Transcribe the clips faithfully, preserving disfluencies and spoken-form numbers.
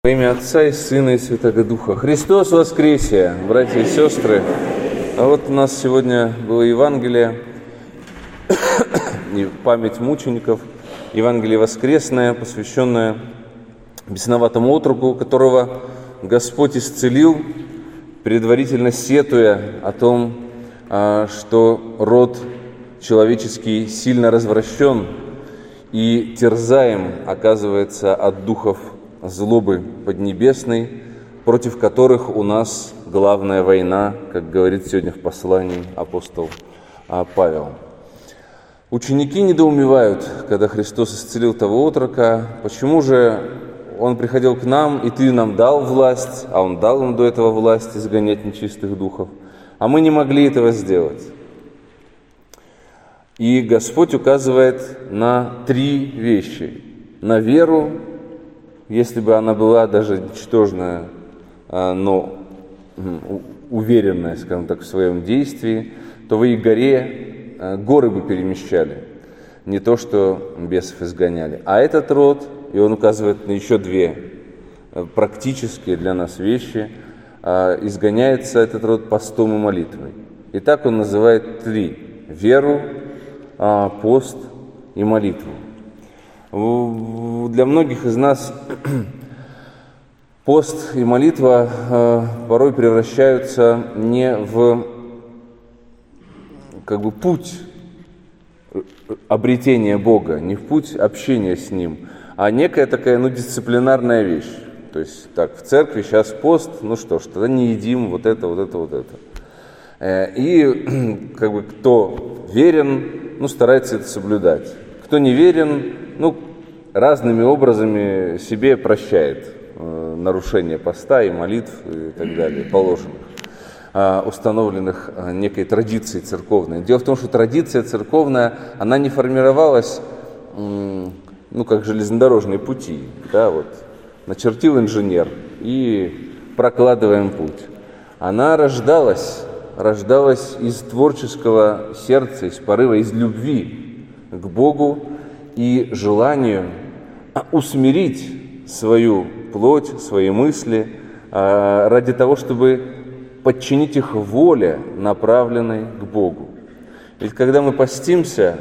Во имя Отца и Сына и Святого Духа. Христос воскресе, братья и сестры. А вот у нас сегодня было Евангелие, память мучеников, Евангелие воскресное, посвященное бесноватому отроку, которого Господь исцелил, предварительно сетуя о том, что род человеческий сильно развращен и терзаем, оказывается, от духов злобы поднебесной, против которых у нас главная война, как говорит сегодня в послании апостол Павел. Ученики недоумевают, когда Христос исцелил того отрока, почему же Он приходил к нам, и Ты нам дал власть, а Он дал им до этого власть изгонять нечистых духов, а мы не могли этого сделать. И Господь указывает на три вещи: на веру, если бы она была даже ничтожная, но уверенная, скажем так, в своем действии, то в их горе горы бы перемещали, не то что бесов изгоняли. А этот род, и он указывает на еще две практические для нас вещи, изгоняется этот род постом и молитвой. И так он называет три: веру, пост и молитву. Для многих из нас пост и молитва э, порой превращаются не в как бы путь обретения Бога, не в путь общения с Ним, а некая такая, ну, дисциплинарная вещь. То есть так, в церкви сейчас пост, ну что ж, тогда не едим вот это, вот это, вот это. Э, и как бы кто верен, ну, старается это соблюдать. Кто не верен, ну, разными образами себе прощает э, нарушение поста и молитв и так далее, положенных, э, установленных э, некой традицией церковной. Дело в том, что традиция церковная, она не формировалась, э, ну, как железнодорожные пути, да, вот, начертил инженер и прокладываем путь. Она рождалась, рождалась из творческого сердца, из порыва, из любви к Богу и желанию усмирить свою плоть, свои мысли ради того, чтобы подчинить их воле, направленной к Богу. Ведь когда мы постимся,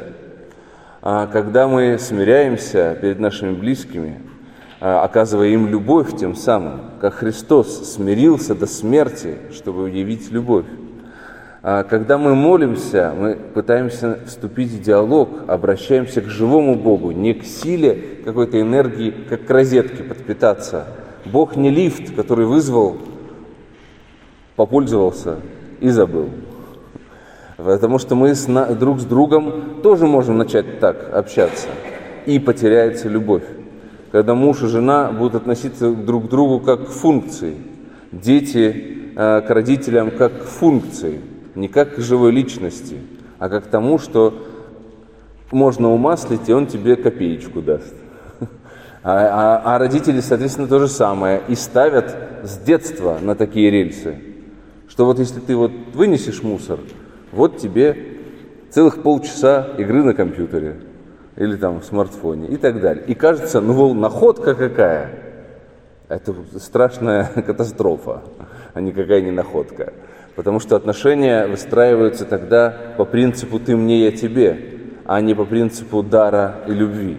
когда мы смиряемся перед нашими близкими, оказывая им любовь тем самым, как Христос смирился до смерти, чтобы явить любовь, когда мы молимся, мы пытаемся вступить в диалог, обращаемся к живому Богу, не к силе какой-то энергии, как к розетке подпитаться. Бог не лифт, который вызвал, попользовался и забыл. Потому что мы с, друг с другом тоже можем начать так общаться, и потеряется любовь. Когда муж и жена будут относиться друг к другу как к функции, дети к родителям как к функции, не как к живой личности, а как к тому, что можно умаслить, и он тебе копеечку даст. А, а, а родители, соответственно, то же самое. И ставят с детства на такие рельсы, что вот если ты вот вынесешь мусор, вот тебе целых полчаса игры на компьютере или там в смартфоне и так далее. И кажется, ну, находка какая. Это страшная катастрофа, а никакая не находка. Потому что отношения выстраиваются тогда по принципу «ты мне, я тебе», а не по принципу дара и любви.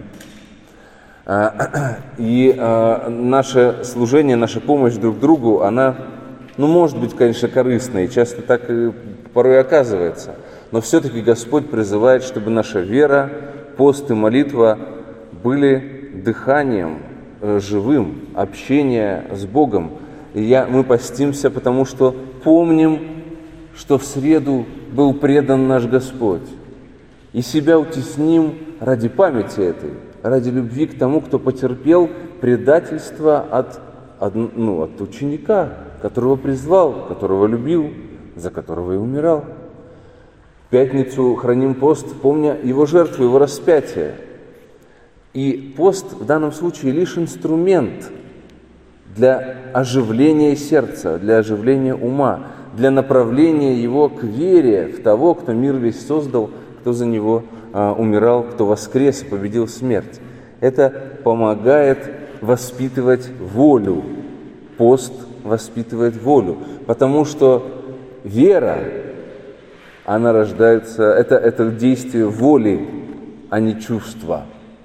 И наше служение, наша помощь друг другу, она, ну, может быть, конечно, корыстной, часто так и порой оказывается, но все-таки Господь призывает, чтобы наша вера, пост и молитва были дыханием живым, общения с Богом. И я, мы постимся, потому что помним, что в среду был предан наш Господь. И себя утесним ради памяти этой, ради любви к тому, кто потерпел предательство от, от, ну, от ученика, которого призвал, которого любил, за которого и умирал. В пятницу храним пост, помня его жертву, его распятие. И пост в данном случае лишь инструмент для оживления сердца, для оживления ума, для направления его к вере в того, кто мир весь создал, кто за него а, умирал, кто воскрес и победил смерть. Это помогает воспитывать волю. Пост воспитывает волю, потому что вера, она рождается, это, это действие воли, а не чувства.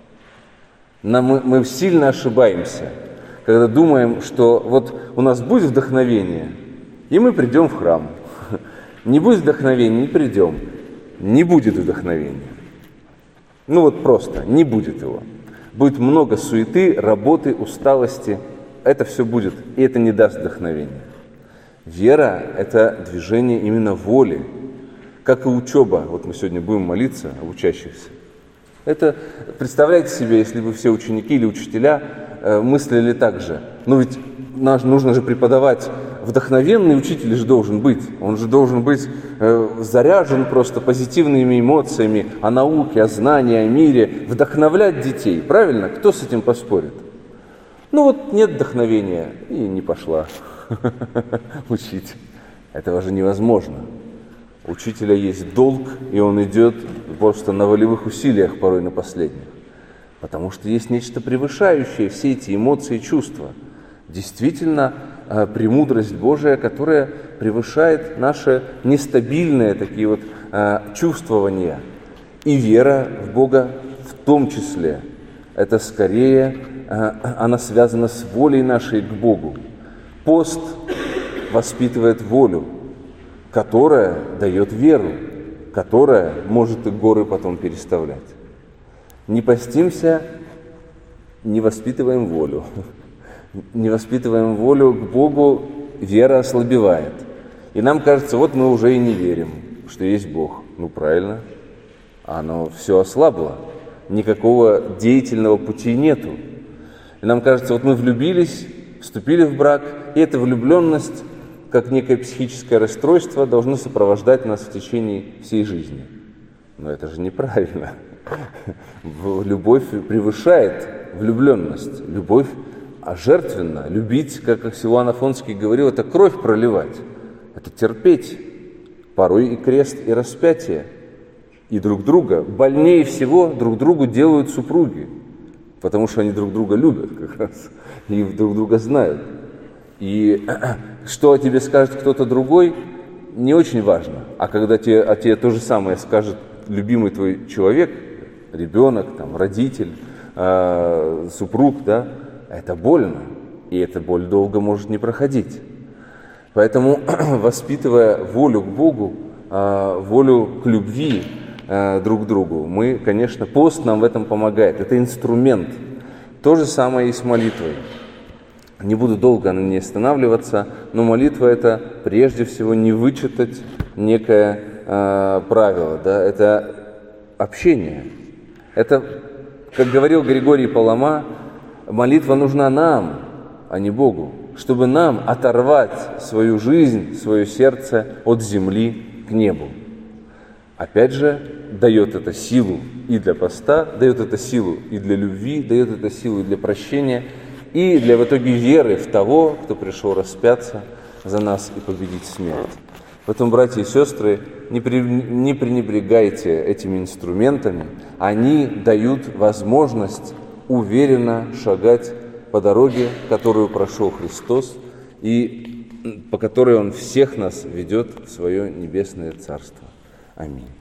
Нам, мы, мы сильно ошибаемся, когда думаем, что вот у нас будет вдохновение, и мы придем в храм. Не будет вдохновения, не придем. Не будет вдохновения. Ну вот просто, не будет его. Будет много суеты, работы, усталости. Это все будет, и это не даст вдохновения. Вера – это движение именно воли, как и учеба. Вот мы сегодня будем молиться об учащихся. Это, представляете себе, если бы все ученики или учителя э, мыслили так же. Ну ведь наш, нужно же преподавать. Вдохновенный учитель же должен быть. Он же должен быть э, заряжен просто позитивными эмоциями о науке, о знании, о мире. Вдохновлять детей. Правильно? Кто с этим поспорит? Ну вот нет вдохновения, и не пошла учить. Этого же невозможно. У учителя есть долг, и он идет просто на волевых усилиях, порой на последних. Потому что есть нечто превышающее все эти эмоции и чувства. Действительно, премудрость Божия, которая превышает наши нестабильные такие вот чувствования. И вера в Бога в том числе. Это скорее, она связана с волей нашей к Богу. Пост воспитывает волю, которая дает веру, которая может и горы потом переставлять. Не постимся, не воспитываем волю. Не воспитываем волю к Богу, вера ослабевает. И нам кажется, вот мы уже и не верим, что есть Бог. Ну правильно, оно все ослабло. Никакого деятельного пути нету. И нам кажется, вот мы влюбились, вступили в брак, и эта влюбленность, как некое психическое расстройство, должно сопровождать нас в течение всей жизни. Но это же неправильно. Любовь превышает влюбленность. Любовь жертвенна. Любить, как Силуан Афонский говорил, это кровь проливать, это терпеть, порой и крест, и распятие. И друг друга, больнее всего друг другу делают супруги, потому что они друг друга любят как раз, и друг друга знают. И что о тебе скажет кто-то другой, не очень важно. А когда тебе, о тебе то же самое скажет любимый твой человек, ребенок, там, родитель, э, супруг, да, это больно. И эта боль долго может не проходить. Поэтому, воспитывая волю к Богу, э, волю к любви э, друг к другу, мы, конечно, пост нам в этом помогает. Это инструмент. То же самое и с молитвой. Не буду долго на ней останавливаться, но молитва – это прежде всего не вычитать некое э, правило, да? Это общение. Это, как говорил Григорий Палама, молитва нужна нам, а не Богу, чтобы нам оторвать свою жизнь, свое сердце от земли к небу. Опять же, дает это силу и для поста, дает это силу и для любви, дает это силу и для прощения, и для в итоге веры в того, кто пришел распяться за нас и победить смерть. Поэтому, братья и сестры, не, при, не пренебрегайте этими инструментами. Они дают возможность уверенно шагать по дороге, которую прошел Христос, и по которой Он всех нас ведет в свое небесное Царство. Аминь.